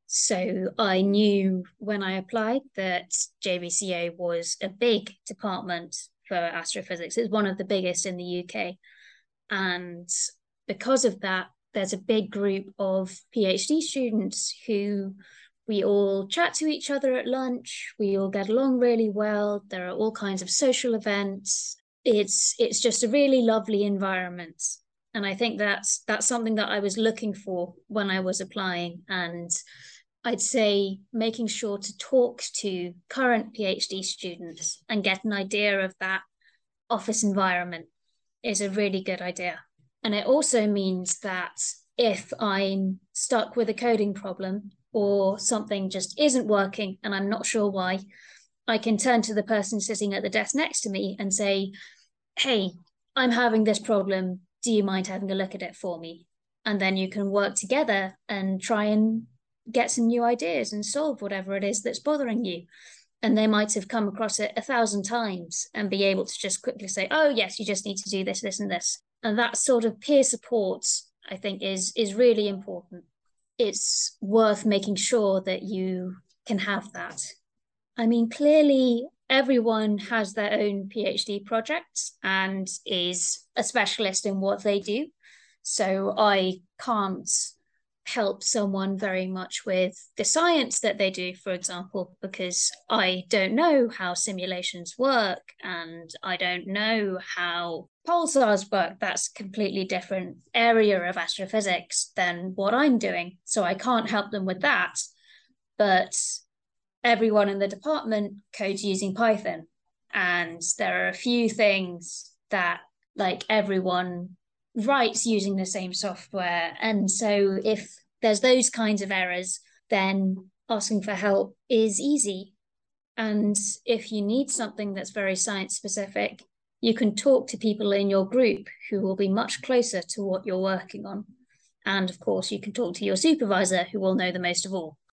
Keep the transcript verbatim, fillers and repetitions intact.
So I knew when I applied that J V C A was a big department for astrophysics. It's one of the biggest in the U K. And because of that, there's a big group of PhD students who we all chat to each other at lunch. We all get along really well. There are all kinds of social events. It's it's just a really lovely environment. And I think that's that's something that I was looking for when I was applying. And I'd say making sure to talk to current PhD students and get an idea of that office environment is a really good idea. And it also means that if I'm stuck with a coding problem or something just isn't working and I'm not sure why, I can turn to the person sitting at the desk next to me and say, hey, I'm having this problem. Do you mind having a look at it for me? And then you can work together and try and get some new ideas and solve whatever it is that's bothering you. And they might have come across it a thousand times and be able to just quickly say, oh, yes, you just need to do this, this, and this. And that sort of peer support, I think, is is really important. It's worth making sure that you can have that. I mean, clearly everyone has their own PhD projects and is a specialist in what they do. So I can't help someone very much with the science that they do, for example, because I don't know how simulations work and I don't know how pulsars work. That's a completely different area of astrophysics than what I'm doing. So I can't help them with that. But everyone in the department codes using Python. And there are a few things that like everyone writes using the same software. And so if there's those kinds of errors, then asking for help is easy. And if you need something that's very science specific, you can talk to people in your group who will be much closer to what you're working on. And of course, you can talk to your supervisor who will know the most of all.